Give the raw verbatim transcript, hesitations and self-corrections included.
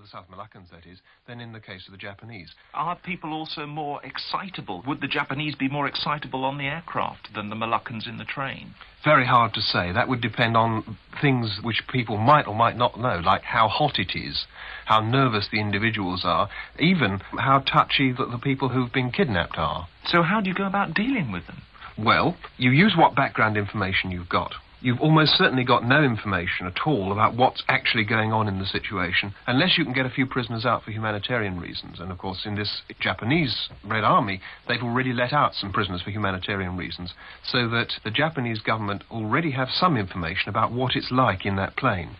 South Moluccans that is, than in the case of the Japanese. Are people also more excitable? Would the Japanese be more excitable on the aircraft than the Moluccans in the train? Very hard to say. That would depend on things which people might or might not know, like how hot it is, how nervous the individuals are, even how touchy that the people who've been kidnapped are. So how do you go about dealing with them? Well, you use what background information you've got. You've almost certainly got no information at all about what's actually going on in the situation, unless you can get a few prisoners out for humanitarian reasons. And, of course, in this Japanese Red Army, they've already let out some prisoners for humanitarian reasons, so that the Japanese government already have some information about what it's like in that plane.